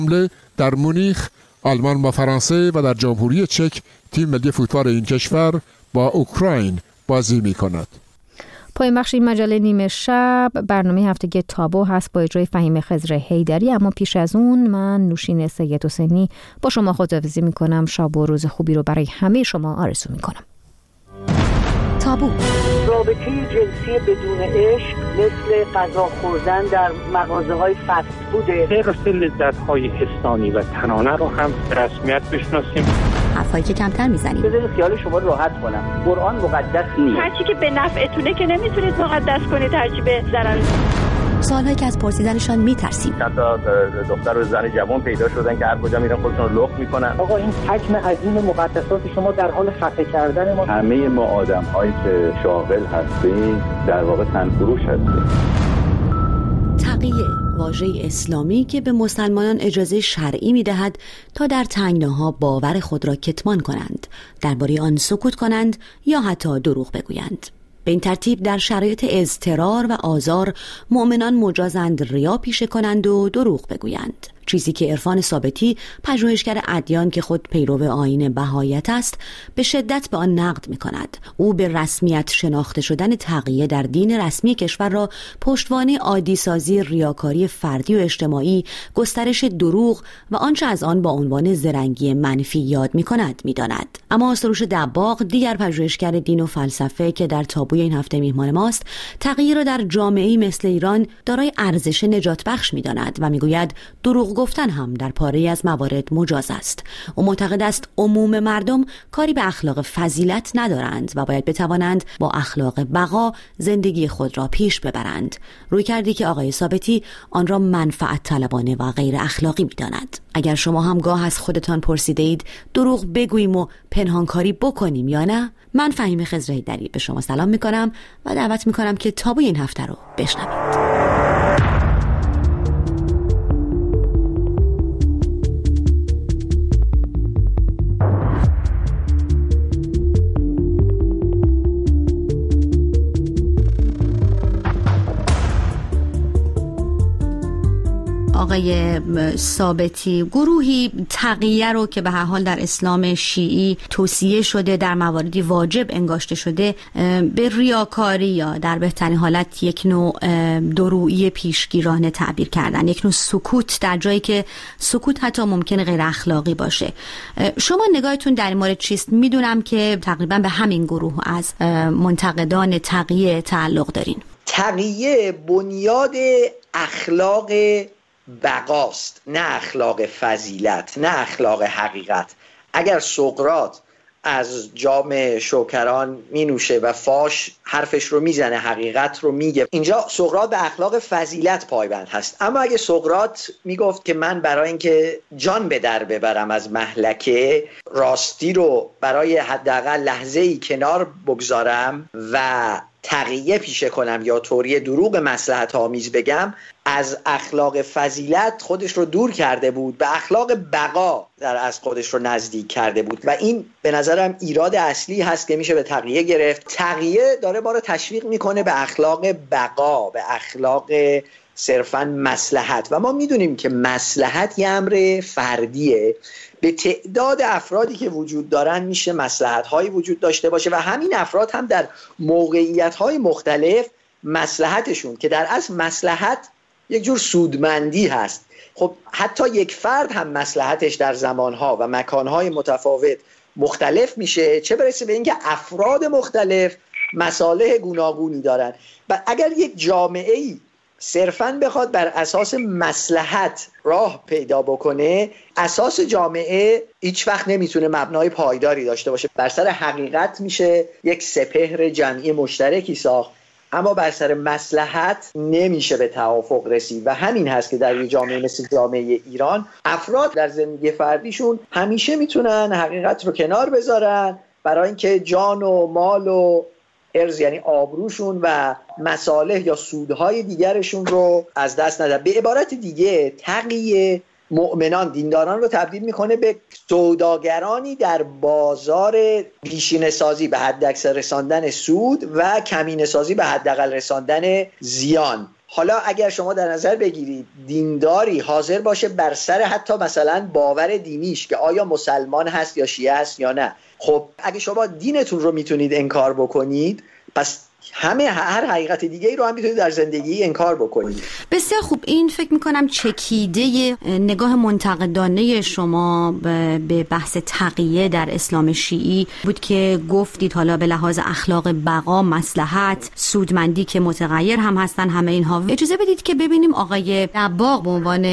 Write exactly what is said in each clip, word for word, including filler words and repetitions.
حمله در مونیخ آلمان با فرانسه و در جمهوری چک تیم ملی فوتبال این کشور با اوکراین بازی می کند. پایان بخش این مجله نیمه شب برنامه هفتگی تابو هست با اجرای فهیم خضر حیدری، اما پیش از اون من نوشین سید حسینی با شما خداحافظی می کنم. شب و روز خوبی رو برای همه شما آرزو می کنم. تابو. رابطه جنسی بدون عشق مثل غذا خوردن در مغازه‌های فست فوده. حفظ لذت‌های حسانی و تنانه رو هم به رسمیت بشناسیم. حرفایی که کمتر میزنیم. بذارید خیال شما راحت کنم. قرآن مقدس نیست. هرچی که به نفعتونه که نمیتونید مقدس کنید، هرچی به ضرر. سوالایی که از پرسیدنشان میترسیم. چند تا دختر و زن جوان پیدا شدن که هر کجا میرن خودشون رو لخت میکنن. آقا این حجم عظیم مقدسات شما در حال خفه کردن ما. همه ما آدم‌هایی که شاغل هستیم در واقع تنفروش هستیم. تقیه، واژه اسلامی که به مسلمانان اجازه شرعی میدهد تا در تنگناها باور خود را کتمان کنند، درباره آن سکوت کنند یا حتی دروغ بگویند. به این ترتیب در شرایط اضطرار و آزار مؤمنان مجازند ریا پیشه کنند و دروغ بگویند، چیزی که عرفان ثابتی، پژوهشگر ادیان که خود پیرو آیین بهایت است، به شدت به آن نقد می‌کند. او به رسمیت شناخته شدن تقیه در دین رسمی کشور را پشتوانه عادی سازی ریاکاری فردی و اجتماعی، گسترش دروغ و آنچه از آن با عنوان زرنگی منفی یاد می‌کند می‌داند. اما سروش دباغ، دیگر پژوهشگر دین و فلسفه که در تابوی این هفته میهمان ماست، تقیه را در جامعه‌ای مثل ایران دارای ارزش نجات بخش می‌داند و می‌گوید دروغ گفتن هم در پاره‌ای از موارد مجاز است. او معتقد است عموم مردم کاری به اخلاق فضیلت ندارند و باید بتوانند با اخلاق بقا زندگی خود را پیش ببرند. روی کردی که آقای ثابتی آن را منفعت طلبانه و غیر اخلاقی می‌داند. اگر شما هم گاه از خودتان پرسیده اید دروغ بگوییم و پنهانکاری بکنیم یا نه، من فهیم خضر حیدری به شما سلام می‌کنم و دعوت می‌کنم که تابوی این هفته رو بشنوید. آقای ثابتی، گروهی تقیه رو که به هر حال در اسلام شیعی توصیه شده، در مواردی واجب انگاشته شده، به ریاکاری یا در بهترین حالت یک نوع درویی پیشگیرانه تعبیر کردن، یک نوع سکوت در جایی که سکوت حتی ممکنه غیر اخلاقی باشه. شما نگاهتون در این مورد چیست؟ میدونم که تقریبا به همین گروه از منتقدان تقیه تعلق دارین. تقیه بنیاد اخلاق بقاست، نه اخلاق فضیلت، نه اخلاق حقیقت. اگر سقراط از جام شوکران می نوشه و فاش حرفش رو میزنه، حقیقت رو میگه، اینجا سقراط به اخلاق فضیلت پایبند هست. اما اگه سقراط میگفت که من برای اینکه جان به در ببرم از مهلکه، راستی رو برای حداقل لحظه‌ای کنار بگذارم و تقیه پیشه کنم یا طوری دروغ مصلحت آمیز بگم، از اخلاق فضیلت خودش رو دور کرده بود، به اخلاق بقا در از خودش رو نزدیک کرده بود و این به نظرم ایراد اصلی هست که میشه به تقیه گرفت. تقیه داره ما رو تشویق میکنه به اخلاق بقا، به اخلاق صرفاً مصلحت و ما میدونیم که مصلحت یه امر فردیه. به تعداد افرادی که وجود دارن میشه مصلحت‌هایی وجود داشته باشه و همین افراد هم در موقعیت‌های مختلف مصلحتشون که در اصل مصلحت یک جور سودمندی هست، خب حتی یک فرد هم مصلحتش در زمانها و مکانهای متفاوت مختلف میشه، چه برسه به اینکه افراد مختلف مصالح گوناگونی دارن. و اگر یک جامعه‌ای صرفاً بخواد بر اساس مصلحت راه پیدا بکنه، اساس جامعه هیچ وقت نمیتونه مبنای پایداری داشته باشه. بر سر حقیقت میشه یک سپهر جمعی مشترکی ساخت، اما بر سر مصلحت نمیشه به توافق رسید و همین هست که در یک جامعه مثل جامعه ایران افراد در زندگی فردیشون همیشه میتونن حقیقت رو کنار بذارن برای اینکه جان و مال و ارز، یعنی آبروشون و مصالح یا سودهای دیگرشون رو از دست ندن. به عبارت دیگه تقیه مؤمنان، دینداران رو تبدیل میکنه به سوداگرانی در بازار پیشینه سازی به حد اکثر رساندن سود و کمینه سازی به حداقل رساندن زیان. حالا اگر شما در نظر بگیرید دینداری حاضر باشه بر سر حتی مثلا باور دینیش که آیا مسلمان هست یا شیعه هست یا نه، خب اگه شما دینتون رو میتونید انکار بکنید، پس همه هر حقیقت دیگه ای رو هم میتونید در زندگی انکار بکنید. بسیار خوب. این فکر میکنم چکیده نگاه منتقدانه شما به بحث تقیه در اسلام شیعی بود که گفتید حالا به لحاظ اخلاق بقا، مصلحت، سودمندی که متغیر هم هستن همه اینها. اجازه بدید که ببینیم آقای دباغ به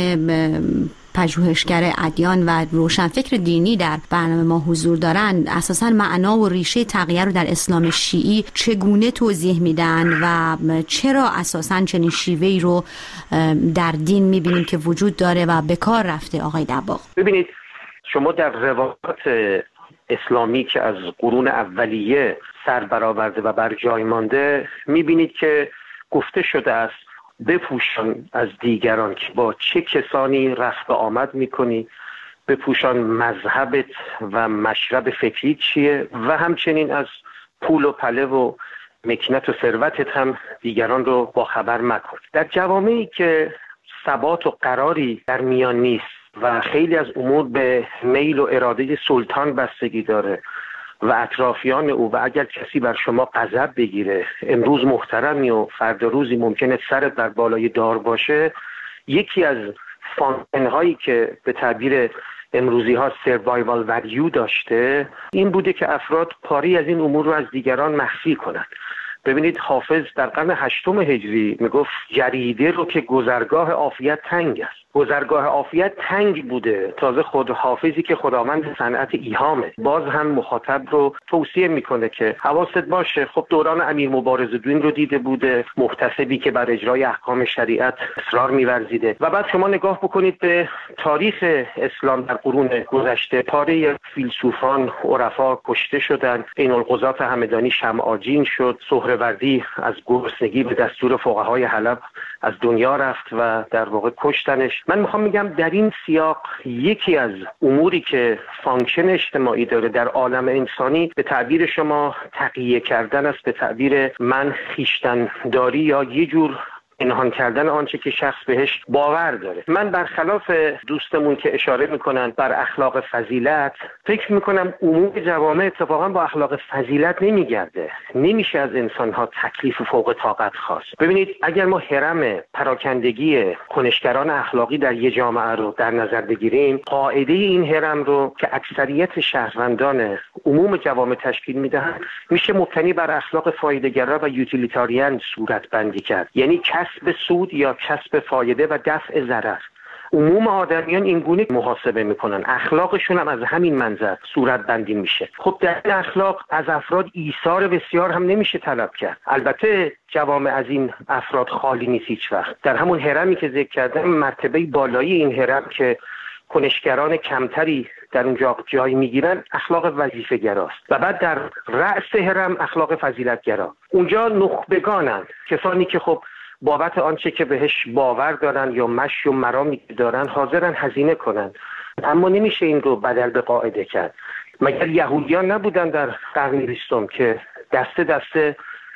عنوان پژوهشگر ادیان و روشنفکر دینی در برنامه ما حضور دارن، اساساً معنا و ریشه تقیه رو در اسلام شیعی چگونه توضیح میدن و چرا اساساً چنین شیوهی رو در دین میبینیم که وجود داره و به کار رفته. آقای دباغ، ببینید شما در روایات اسلامی که از قرون اولیه سر برآورده و بر جای مانده میبینید که گفته شده است بپوشان از دیگران که با چه کسانی رفت و آمد میکنی، بپوشان مذهبت و مشرب فکری چیه و همچنین از پول و پله و مکنت و ثروتت هم دیگران رو با خبر مکن. در جوامعی که ثبات و قراری در میان نیست و خیلی از امور به میل و اراده سلطان بستگی داره و اطرافیان او، و اگر کسی بر شما غضب بگیره، امروز محترمی و فردا روزی ممکنه سرت در بالای دار باشه، یکی از فانکشن‌هایی که به تعبیر امروزی ها سروایوال ولیو داشته این بوده که افراد پاری از این امور رو از دیگران مخفی کنند. ببینید حافظ در قرن هشتم هجری میگفت جریده رو که گذرگاه عافیت تنگ است. گذرگاه عافیت تنگ بوده. تازه خود حافظی که خداوند صنعت ایهامه باز هم مخاطب رو توصیه میکنه که حواست باشه. خب دوران امیر مبارزالدین رو دیده بوده، محتسبی که بر اجرای احکام شریعت اصرار می‌ورزیده. و بعد شما نگاه بکنید به تاریخ اسلام در قرون گذشته، پاره فیلسوفان عرفا کشته شدند. عین القضات همدانی شمع‌آجین شد، سهروردی از گرسنگی به دستور فقهای حلب از دنیا رفت و در واقع کشتنش. من میخوام میگم در این سیاق یکی از اموری که فانکشن اجتماعی داره در عالم انسانی به تعبیر شما تقیه کردن است، به تعبیر من خویشتن داری یا یه جور پنهان کردن آنچه که شخص بهش باور داره. من برخلاف دوستمون که اشاره میکنن بر اخلاق فضیلت، فکر میکنم عموم جوامع اتفاقا با اخلاق فضیلت نمیگرده. نمیشه از انسانها تکلیف فوق طاقت خواست. ببینید اگر ما هرم پراکندگی کنشگران اخلاقی در یه جامعه رو در نظر بگیریم، قاعده این هرم رو که اکثریت شهروندان عموم جوامع تشکیل میدهند میشه مبتنی بر اخلاق فایده‌گرا و یوتیلیتاریان صورت بندی کرد. یعنی کسب سود یا کسب فایده و دفع ضرر. عموم آدمیان این گونه محاسبه میکنن، اخلاقشون هم از همین منظر صورت بندی میشه. خب در این اخلاق از افراد ایثار بسیار هم نمیشه طلب کرد. البته جوامع از این افراد خالی نیست هیچ وقت. در همون هرمی که ذکر کردم، مرتبه بالایی این هرم که کنشگران کمتری در اونجا جای میگیرن اخلاق وظیفه گراست و بعد در رأس هرم اخلاق فضیلت گرا. اونجا نخبگانن، کسانی که خب بابت آنچه که بهش باور دارن یا مشی و مرامی دارن حاضرن هزینه کنن، اما نمیشه این رو بدل به قاعده کرد. مگر یهودیان نبودن در قرن بیستم که دسته دسته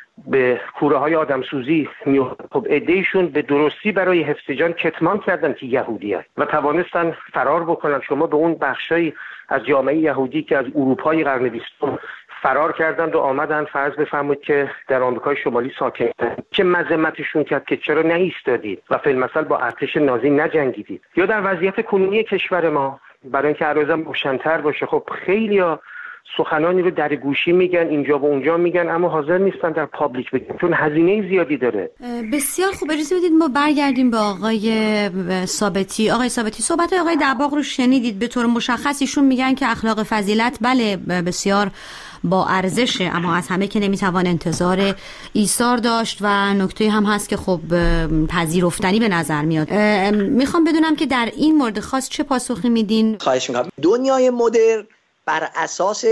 به کوره های آدمسوزی میومدن؟ خب عده‌ایشون به درستی برای حفظ جان کتمان کردن که یهودی هست و توانستن فرار بکنن. شما به اون بخشایی از جامعه یهودی که از اروپای قرن بیستم فرار کردند و آمدن فرض بفرمایید که در آمریکای شمالی ساکن هستند، چه مذمتشون کرد که چرا نایستادید و فی المثل با ارتش نازی نجنگیدید؟ یا در وضعیت کنونی کشور ما برای اینکه عرضم روشن‌تر باشه، خب خیلی‌ها سخنانی رو در گوشی میگن، اینجا و اونجا میگن، اما حاضر نیستن در پابلیک بگن چون هزینه زیادی داره. بسیار خوب. اجازه بدید ما برگردیم به آقای ثابتی. آقای ثابتی، صحبت آقای دباغ رو شنیدید. به طور مشخص ایشون میگن که اخلاق فضیلت بله بسیار با ارزشه، اما از همه که نمیتوان انتظار ایثار داشت و نکته هم هست که خب پذیرفتنی به نظر میاد. میخوام بدونم که در این مورد خاص چه پاسخی میدین؟ خواهش میکنم. دنیای مدرن بر اساس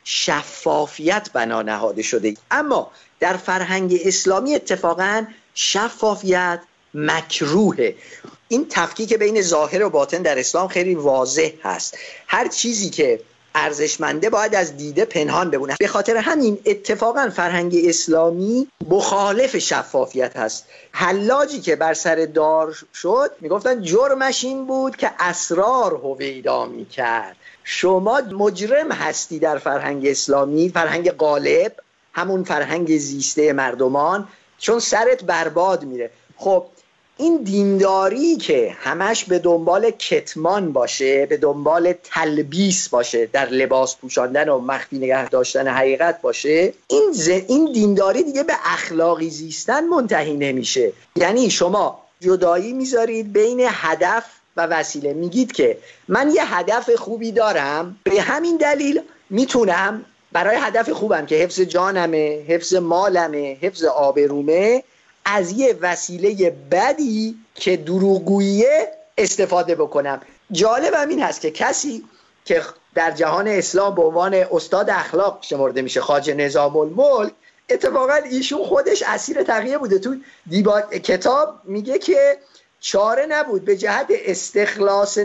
شفافیت بنا نهاده شده، اما در فرهنگ اسلامی اتفاقاً شفافیت مکروهه. این تفکیک بین ظاهر و باطن در اسلام خیلی واضح هست. هر چیزی که ارزشمنده باید از دیده پنهان بمونه. به خاطر همین اتفاقا فرهنگ اسلامی مخالف شفافیت هست. حلاجی که بر سر دار شد میگفتن جرمش این بود که اسرار هویدا میکرد. شما مجرم هستی در فرهنگ اسلامی، فرهنگ غالب، همون فرهنگ زیسته مردمان، چون سرت برباد میره. خب این دینداری که همش به دنبال کتمان باشه، به دنبال تلبیس باشه، در لباس پوشاندن و مخفی نگه داشتن حقیقت باشه، این ز... این دینداری دیگه به اخلاقی زیستن منتهی نمیشه. یعنی شما جدایی میذارید بین هدف و وسیله. میگید که من یه هدف خوبی دارم، به همین دلیل میتونم برای هدف خوبم که حفظ جانمه، حفظ مالمه، حفظ آبرومه، از یه وسیله بدی که دروغگوییه استفاده بکنم. جالبم این هست که کسی که در جهان اسلام به عنوان استاد اخلاق شمرده میشه، خواجه نظام الملک، اتفاقا ایشون خودش اسیر تقیه بوده. تو دیبا... کتاب میگه که چاره نبود به جهت استخلاص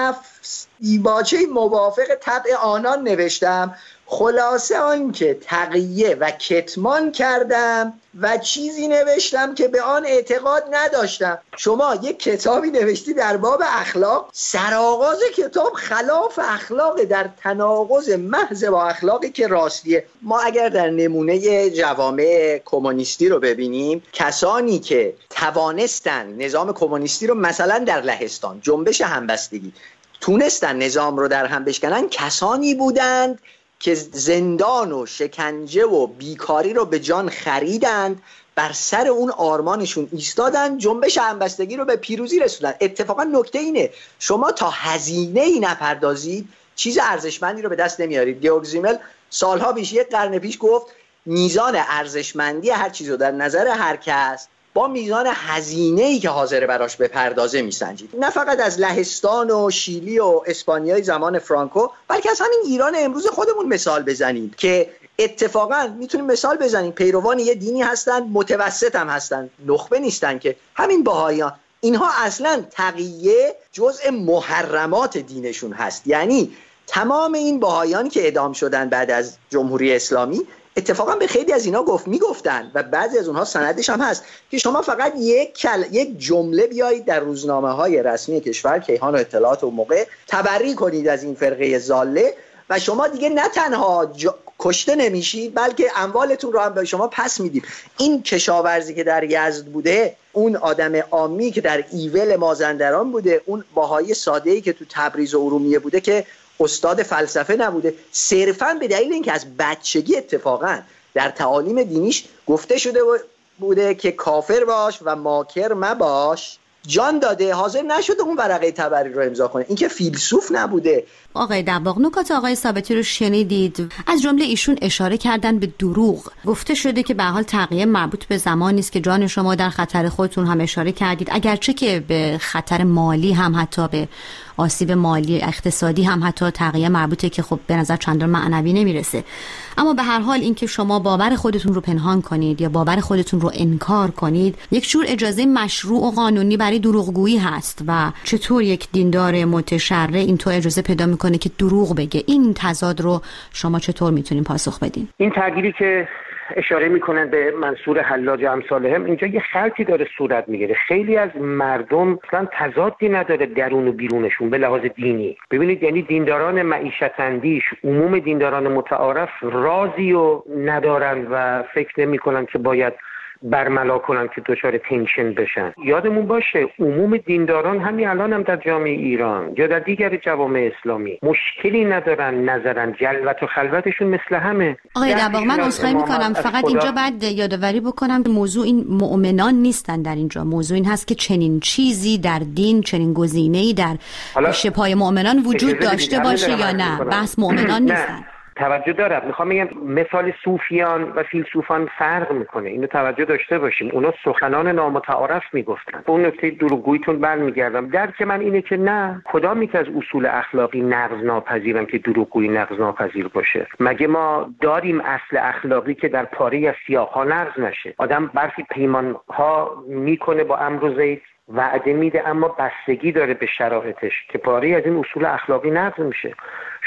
نفس دیباچه موافق طبع آنان نوشتم، خلاصه آن که تقیه و کتمان کردم و چیزی نوشتم که به آن اعتقاد نداشتم. شما یک کتابی نوشتی در باب اخلاق، سرآغاز کتاب خلاف اخلاق، در تناقض محض با اخلاقی که راستیه. ما اگر در نمونه جوامع کمونیستی رو ببینیم، کسانی که توانستن نظام کمونیستی رو مثلا در لهستان، جنبش همبستگی، تونستن نظام رو در هم بشکنن، کسانی بودند که زندان و شکنجه و بیکاری رو به جان خریدند، بر سر اون آرمانشون ایستادن، جنبش همبستگی رو به پیروزی رسوندن. اتفاقا نکته اینه شما تا هزینه ای نپردازید چیز ارزشمندی رو به دست نمیارید. گیورگ زیمل سالها پیش، یک قرن پیش گفت میزان ارزشمندی هر چیز رو در نظر هر کس با میزان هزینه‌ای که حاضر براش بپردازه میسنجید. نه فقط از لهستان و شیلی و اسپانیای زمان فرانکو، بلکه از همین ایران امروز خودمون مثال بزنید که اتفاقا میتونیم مثال بزنیم پیروان یه دینی هستن، متوسط هم هستن، نخبه نیستن، که همین بهائیان، اینها اصلا تقیه جزء محرمات دینشون هست. یعنی تمام این بهائیان که اعدام شدن بعد از جمهوری اسلامی، اتفاقا به خیلی از اینا گفت میگفتن و بعضی از اونها سندش هم هست که شما فقط یک کل... یک جمله بیایید در روزنامه‌های رسمی کشور، کیهان و اطلاعات و موقع، تبری کنید از این فرقه ضاله و شما دیگه نه تنها ج... کشته نمیشید، بلکه اموالتون رو هم به شما پس میدیم. این کشاورزی که در یزد بوده، اون آدم عامی که در ایول مازندران بوده، اون بهایی ساده‌ای که تو تبریز و ارومیه بوده که استاد فلسفه نبوده، صرفاً به دلیل اینکه از بچگی اتفاقاً در تعالیم دینیش گفته شده بوده که کافر باش و ماکر مباش، جان داده، حاضر نشده اون ورقه تبری رو امضا کنه. این که فیلسوف نبوده. آقای دباغ، نکات آقای ثابتی رو شنیدید. از جمله ایشون اشاره کردن به دروغ. گفته شده که به حال تقیه مربوط به زمانی است که جان شما در خطر، خودتون هم اشاره کردید، اگرچه که به خطر مالی هم، حتی به آسیب مالی اقتصادی هم حتی تقیه مربوطه که خب به نظر چندان معنوی نمیرسه. اما به هر حال اینکه شما باور خودتون رو پنهان کنید یا باور خودتون رو انکار کنید، یک جور اجازه مشروع و قانونی برای دروغگویی هست. و چطور یک دیندار متشرع اینطور اجازه پیدا میکنه که دروغ بگه؟ این تضاد رو شما چطور میتونین پاسخ بدین؟ این تغییری که اشاره میکنن به منصور حلاج امثالهم، اینجا یه خلطی داره صورت میگیره. خیلی از مردم اصلا تضادی نداره درون و بیرونشون به لحاظ دینی. ببینید، یعنی دینداران معیشت اندیش، عموم دینداران متعارف رازی رو ندارن و فکر نمیکنن که باید برملا کنن که دچار تنشن بشن. یادمون باشه عموم دینداران همین الان هم در جامعه ایران یا در دیگر جوامع اسلامی مشکلی ندارن، نظرن جلوت و خلوتشون مثل همه. آقای دباغ، من عذرخواهی میکنم، فقط اینجا بعد یادآوری بکنم موضوع این مؤمنان نیستن. در اینجا موضوع این هست که چنین چیزی در دین، چنین گزینه‌ای در پشت پای مؤمنان وجود داشته باشه یا نه. بحث مؤمنان نیستن. توجه دارم. میخوام بگم مثال صوفیان و فیلسوفان فرق میکنه، اینو توجه داشته باشیم. اونا سخنان نامتعارف میگفتن. اون نکته دروغگوییتون برمیگردم. درک من اینه که نه، کدامی که از اصول اخلاقی نقض ناپذیرن که دروغگویی نقض ناپذیر باشه؟ مگه ما داریم اصل اخلاقی که در پاره از سیاق‌ها نقض نشه؟ آدم برخی پیمان‌ها میکنه با امر و زید، وعده میده اما بستگی داره به شرایطش که پاره از این اصول اخلاقی نقض میشه.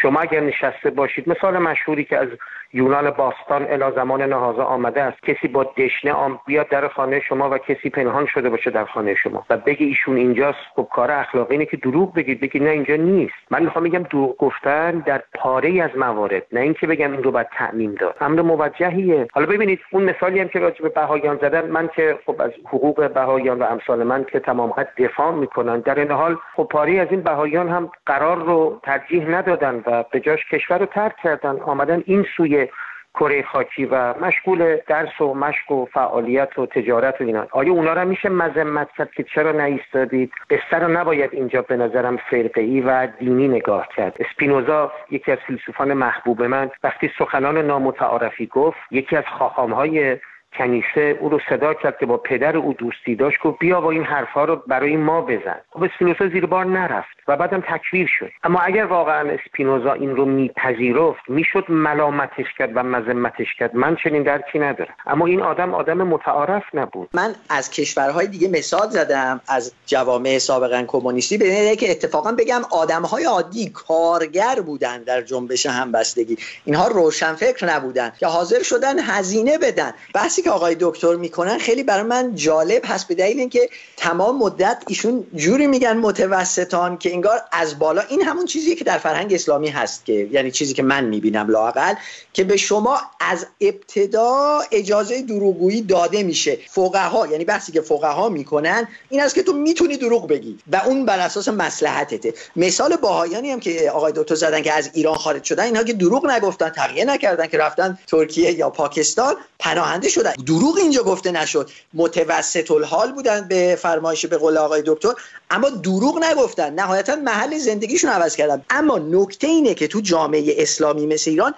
شما اگر نشسته باشید، مثال مشهوری که از یونان باستان الی زمان نهازا آمده است، کسی با دشنه آم بیاد در خانه شما و کسی پنهان شده باشه در خانه شما و بگه ایشون اینجاست، خب کار اخلاقی اینه که دروغ بگید، بگید نه اینجا نیست. من میخوام بگم دروغ گفتن در پاره از موارد، نه اینکه بگم این رو باید تعمیم داد، امر موجهیه. حالا ببینید اون مثالی هم که راجع به بهاییان زدن، من که خب از حقوق بهاییان و امثال من که تمام قد دفاع میکنن، در این حال خب پاره از این بهاییان هم قرار رو ترجیح ندادن و به جاش کشور رو ترک کردن، آمدن این سوی کره خاکی و مشغول درس و مشق و فعالیت و تجارت و اینا. آیا اونا رو میشه مذمت کرد که چرا نایستادید؟ قصه رو نباید اینجا به نظرم فرقه‌ای و دینی نگاه کرد. اسپینوزا یکی از فیلسوفان محبوب من وقتی سخنان نامتعارفی گفت، یکی از خاخام‌های کنیسه او رو صدا کرد که با پدر او دوستی داشت، گفت بیا با این حرفا رو برای ما بزن. خب اسپینوزا زیر بار نرفت و بعدم تکفیر شد. اما اگر واقعا اسپینوزا این رو میپذیرفت، میشد ملامتش کرد و مذمتش کرد. من چنین درکی ندارم. اما این آدم آدم متعارف نبود. من از کشورهای دیگه مثال زدم، از جوامع سابقا کمونیستی، به اینه که اتفاقا بگم آدمهای عادی کارگر بودن در جنبش همبستگی. اینها روشنفکر نبودن که حاضر شدن هزینه بدن. بحثی که آقای دکتر میکنن خیلی برای من جالب هست، به دلیل اینکه تمام مدت ایشون جوری میگن متوسطان که انگار از بالا، این همون چیزیه که در فرهنگ اسلامی هست، که یعنی چیزی که من میبینم لااقل، که به شما از ابتدا اجازه دروغگویی داده میشه. فقها، یعنی بحثی که فقها میکنن این است که تو میتونی دروغ بگی و اون بر اساس مصلحتته. مثال باهایانی هم که آقای دکتر زدن که از ایران خارج شدن، اینها که دروغ نگفتن، تقیه نکردن، که رفتن ترکیه یا پاکستان پناهنده شدن، دروغ اینجا گفته نشد، متوسط الحال بودن به فرمایش به قول آقای دکتر، اما دروغ نگفتن، نهایتا محل زندگیشون عوض کردن. اما نکته اینه که تو جامعه اسلامی مثل ایران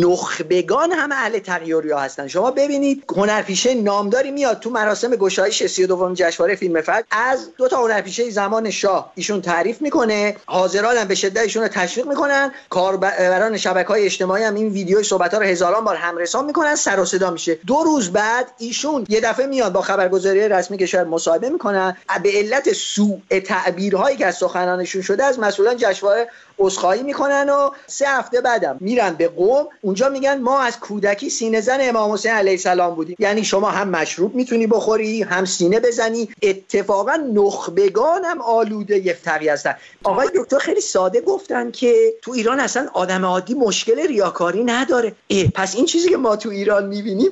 نخبگان هم اهل تغییر ریا هستن. شما ببینید هنرپیشه نامداری میاد تو مراسم گشایش سی و دومین جشنواره فیلم فجر، از دو تا هنرپیشه زمان شاه ایشون تعریف میکنه، حاضران هم به شدت ایشون رو تشویق میکنن، کاربران شبکه‌های اجتماعی هم این ویدیوی صحبت‌ها رو هزاران بار همرسان میکنن، سر و صدا میشه. دو روز بعد ایشون یه دفعه میاد با خبرگزاری رسمی کشور مصاحبه میکنن، به علت سوء تعبیرهایی که از سخنانشون شده از مسئولان جشنواره عذرخواهی میکنن و سه هفته بعدم میرن به قم، اونجا میگن ما از کودکی سینه زن امام حسین علیه السلام بودیم. یعنی شما هم مشروب میتونی بخوری، هم سینه بزنی. اتفاقا نخبگان هم آلوده یفتقی هستن. آقای دکتر خیلی ساده گفتن که تو ایران اصلا آدم عادی مشکل ریاکاری نداره. پس این چیزی که ما تو ایران میبینیم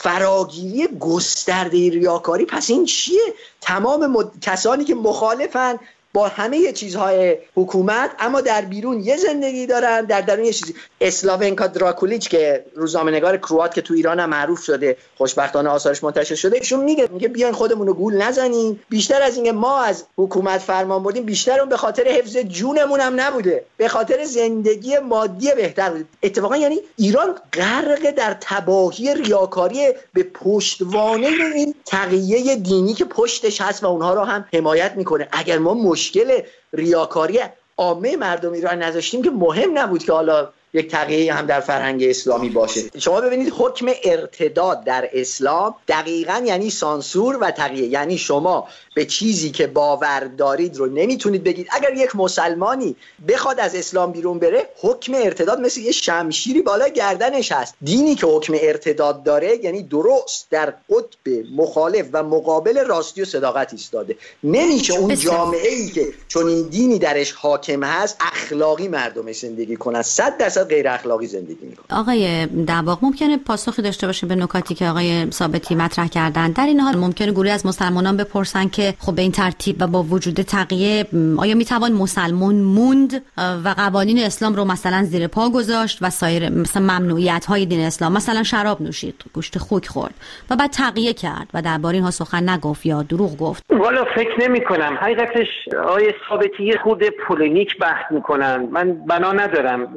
فراگیری گسترده ریاکاری، پس این چیه؟ تمام مد... کسانی که مخالفن با همه چیزهای حکومت اما در بیرون یه زندگی دارن، در درون یه چیزی. اسلاونکا دراکولیچ که روزنامه‌نگار کروات که تو ایران هم معروف شده، خوشبختانه آثارش منتشر شده، ایشون میگه میگه بیاین خودمون رو گول نزنیم، بیشتر از اینکه ما از حکومت فرمان بردیم، بیشتر اون به خاطر حفظ جونمون هم نبوده، به خاطر زندگی مادی بهتر بود. اتفاقا یعنی ایران غرق در تباهی ریاکاری به پشتوانه این تقیه دینی که پشتش هست و اونها رو هم حمایت میکنه. اگر ما مشکل ریاکاری عامه مردم ایران نذاشتیم که مهم نبود که حالا یک تقیه هم در فرهنگ اسلامی باشه. شما ببینید حکم ارتداد در اسلام دقیقاً یعنی سانسور و تقیه، یعنی شما به چیزی که باور دارید رو نمیتونید بگید. اگر یک مسلمانی بخواد از اسلام بیرون بره، حکم ارتداد مثل یه شمشیری بالا گردنش هست. دینی که حکم ارتداد داره یعنی درست در قطب مخالف و مقابل راستی و صداقت ایستاده. نمیشه اون جامعه ای که چون این دینی درش حاکم هست اخلاقی مردمش زندگی کنن، صد درصد غیر اخلاقی زندگی میکنن. آقای دباغ ممکنه پاسخی داشته باشه به نکاتی که آقای ثابتی مطرح کردن؟ در این حال ممکنه گروهی از مسلمانان بپرسن که خب به این ترتیب و با وجود تقیه آیا میتوان مسلمان موند و قوانین اسلام رو مثلا زیر پا گذاشت و سایر مثلا ممنوعیت های دین اسلام، مثلا شراب نوشید، گوشت خوک خورد و بعد تقیه کرد و درباره اینها سخن نگفت یا دروغ گفت؟ والا فکر نمی کنم. حقیقتش آقای ثابتی خود پولینیک بحث میکنن، من بنا ندارم وارد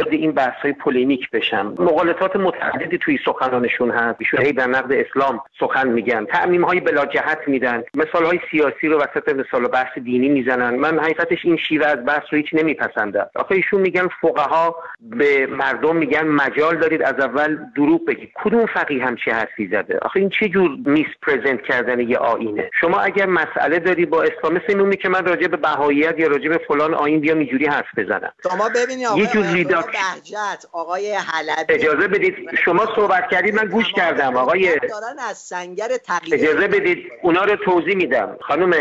وارد این بحث‌های پلیمیک بشم. مغالطات متعددی توی سخنانشون هست. ایشون هی در نقد اسلام سخن میگن، تعمیم‌های بلا جهت میدن، مثال‌های سیاسی رو وسط مثال بحث دینی میزنن. من حقیقتش این شیوه از بحث رو هیچ نمیپسندم. آخه ایشون میگن فقها به مردم میگن مجال دارید از اول دروغ بگید. کدوم فقیه هم چه حرفی زده؟ آخه این چه جور میس پرزنت کردن یه آیینه؟ شما اگر مسئله داری با اسلام، مثل اینه که من راجع به بهاییت یا راجع به فلان آیین بیام اینجوری حرف بزنم. شما ببینید آقای بهجت، آقای حلبی، اجازه بدید شما صحبت کردید من گوش کردم. آقای دارن از سنگر تقیه، اجازه بدید اونا رو توضیح میدم. خانم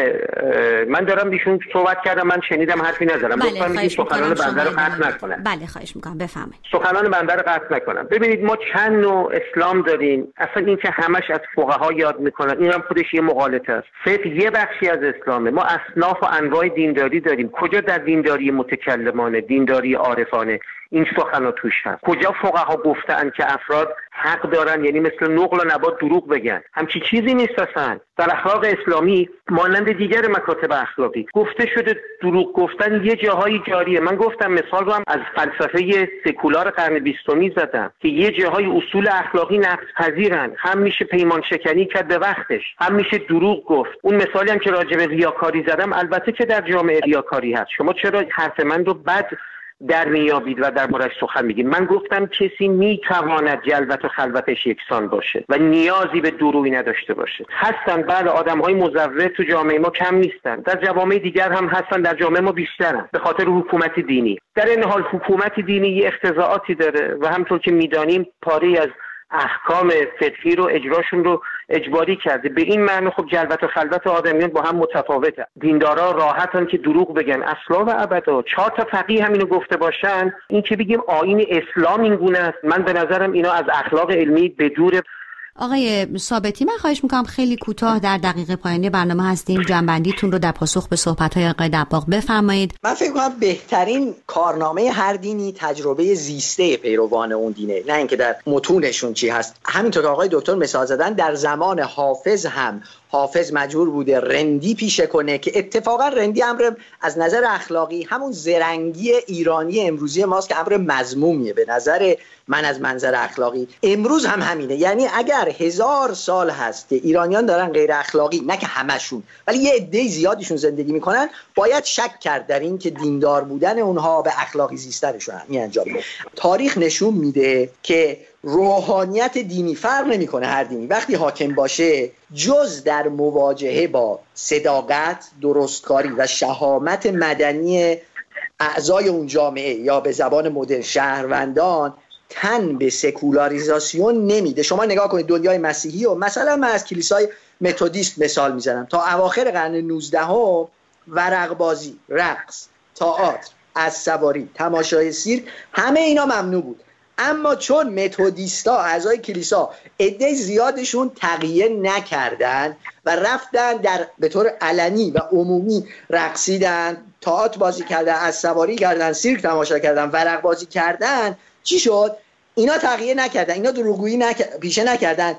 من دارم بیشون صحبت کردم، من شنیدم حرفی نزدم. لطفا میگید سخنان بنده رو قطع نکنم. بله خواهش میکنم بفرمایید. سخنان بنده رو قطع نکنم. ببینید ما چند نوع اسلام داریم. اصلا این که همش از فقها یاد میکنن این هم خودش یه مغالطه است. صرف یه بخشی از اسلامه. ما اصناف و انواع دینداری داریم. کجا در دینداری متکلمانه، دینداری عارفانه این سخنا توش هست؟ کجا فقها گفتن که افراد حق دارن، یعنی مثل نقل و نبات دروغ بگن؟ همچی چیزی نیست اصلا. در اخلاق اسلامی مانند دیگر مکاتب اخلاقی گفته شده دروغ گفتن یه جاهایی جاریه. من گفتم مثال رو هم از فلسفه سکولار قرن بیستمی زدم که یه جاهای اصول اخلاقی نقض پذیرن. هم میشه پیمان شکنی کرد به وقتش، هم میشه دروغ گفت. اون مثالی هم که راجع به ریاکاری زدم، البته که در جامعه ریاکاری هست. شما چرا حرف من رو بد در میابید و در بارش سخن میگید؟ من گفتم کسی میتواند جلوت و خلوتش یکسان باشه و نیازی به دروغی نداشته باشه. هستن بله آدمهای مزور تو جامعه ما کم نیستن، در جوامع دیگر هم هستن، در جامعه ما بیشترن به خاطر حکومت دینی. در این حال حکومت دینی یه اختزاعاتی داره و همطور که میدانیم پاری از احکام فقهی رو اجراشون رو اجباری کرده. به این معنی خب جلوت و خلوت آدمیان با هم متفاوته. دیندارا راحتن که دروغ بگن اصلا و ابدا. چهار تا فقیه همینو گفته باشن، این که بگیم آیین اسلام این گونه است، من به نظرم اینا از اخلاق علمی به دور. آقای ثابتی من خواهش میکنم خیلی کوتاه در دقیقه پایانی برنامه هستیم، جنبندیتون رو در پاسخ به صحبت‌های آقای دباغ بفرمایید. من فکر کنم بهترین کارنامه هر دینی تجربه زیسته پیروان اون دینه، نه اینکه در متونشون چی هست. همینطور که آقای دکتر مثال زدن، در زمان حافظ هم حافظ مجبور بوده رندی پیشه کنه که اتفاقا رندی امر از نظر اخلاقی همون زرنگی ایرانی امروزی ماست که امر مذمومیه به نظر من از منظر اخلاقی. امروز هم همینه. یعنی اگر هزار سال هست که ایرانیان دارن غیر اخلاقی، نه که همشون ولی یه عده زیادیشون زندگی میکنن، باید شک کرد در این که دیندار بودن اونها به اخلاقی زیستنشون می انجامه. تاریخ نشون میده که روحانیت دینی فرق نمیکنه، هر دینی وقتی حاکم باشه جز در مواجهه با صداقت، درستکاری و شهامت مدنی اعضای اون جامعه یا به زبان مدرن شهروندان تن به سکولاریزاسیون نمیده. شما نگاه کنید دنیای مسیحی و مثلا من از کلیسای متودیست مثال میزنم، تا اواخر قرن نوزدهم ورق بازی، رقص، تئاتر، اسبسواری، تماشای سیرک همه اینا ممنوع بود. اما چون متودیستا اعضای کلیسا عده زیادشون تقیه نکردن و رفتن در به طور علنی و عمومی رقصیدن، تئاتر بازی کردن، اسبسواری کردن، سیرک تماشا کردن، ورق بازی کردن، چی شد؟ اینا تقیه نکردن، اینا دروغگویی نک... پیشه نکردن.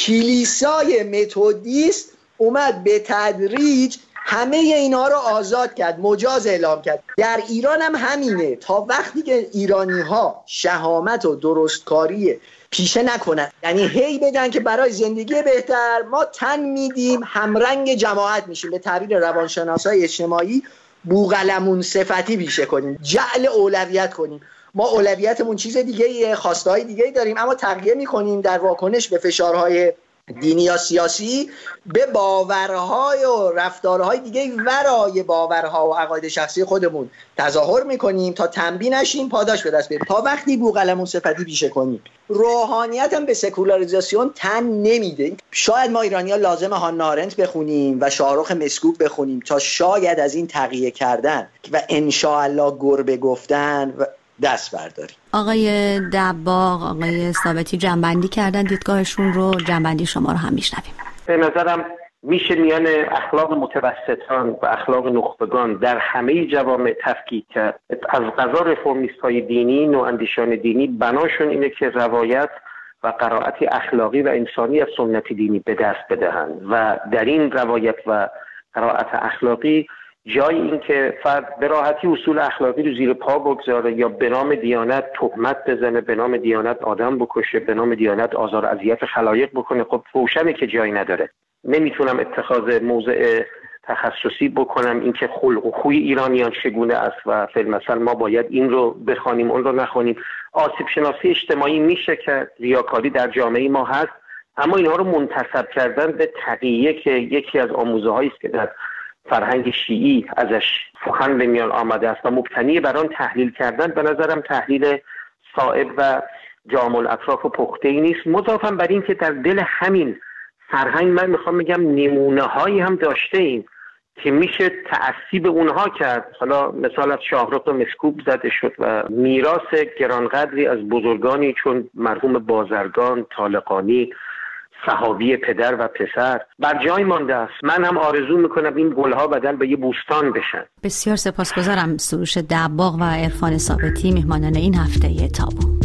کلیسای متودیست اومد به تدریج همه اینا رو آزاد کرد، مجاز اعلام کرد. در ایران هم همینه. تا وقتی که ایرانی ها شهامت و درستکاری پیشه نکنن، یعنی هی بدن که برای زندگی بهتر ما تن میدیم، همرنگ جماعت میشیم، به تعبیر روانشناسای اجتماعی بوقلمون صفتی پیشه کنیم، جعل اولویت کنیم. ما اولویتمون چیز دیگه، خواستهای دیگه داریم، اما تغییر میکنیم در واکنش به فشارهای دینی یا سیاسی به باورهای و رفتارهای دیگه ورای باورها و عقاید شخصی خودمون تظاهر میکنیم تا تنبیه نشیم، پاداش به دست بیاریم. تا وقتی بوقلمون صفتی پیشه کنیم، روحانیت هم به سکولاریزاسیون تن نمیده. شاید ما ایرانی‌ها لازم هانا آرنت بخونیم و شاهرخ مسکوب بخونیم تا شاید از این تقیه کردن و انشاءالله گربه گفتن و دست برداریم. آقای دباغ، آقای ثابتی جنبندی کردن دیدگاهشون رو، جنبندی شما رو هم میشنویم. به نظرم میشه میان اخلاق متوسطان و اخلاق نخبگان در همه جوامع تفکیک کرد. از قضا رفرمیست‌های دینی، نواندیشان دینی بناشون اینه که روایت و قرائت اخلاقی و انسانی از سنت دینی به دست بدهند و در این روایت و قرائت اخلاقی جای این که فرد به راحتی اصول اخلاقی رو زیر پا بگذاره یا به نام دیانت تهمت بزنه، به نام دیانت آدم بکشه، به نام دیانت آزار و اذیت خلایق بکنه، خب روشنه که جایی نداره. نمیتونم اتخاذ موضع تخصصی بکنم اینکه خلق و خوی ایرانیان چگونه است و مثلا ما باید این رو بخوانیم اون رو نخوانیم. آسیب شناسی اجتماعی میشه که ریاکاری در جامعه ما هست، اما اینها رو منتسب کردن به تقیه که یکی از آموزه‌هایی است که در فرهنگ شیعی ازش سخن به میان آمده است و مبتنی بر آن تحلیل کردن به نظرم تحلیل صائب و جامع الاطراف و پخته‌ای نیست. مضافاً بر این که در دل همین فرهنگ من میخوام بگم نمونه هایی هم داشته ایم که میشه تأسی به اونها کرد. حالا مثال از شاهرخ مسکوب زده شد و میراث گرانقدری از بزرگانی چون مرحوم بازرگان، طالقانی، صحابی پدر و پسر بر جای مانده است. من هم آرزو میکنم این گلها بدل به یه بوستان بشن. بسیار سپاسگزارم. سروش دباغ و عرفان ثابتی مهمانان این هفته تابو.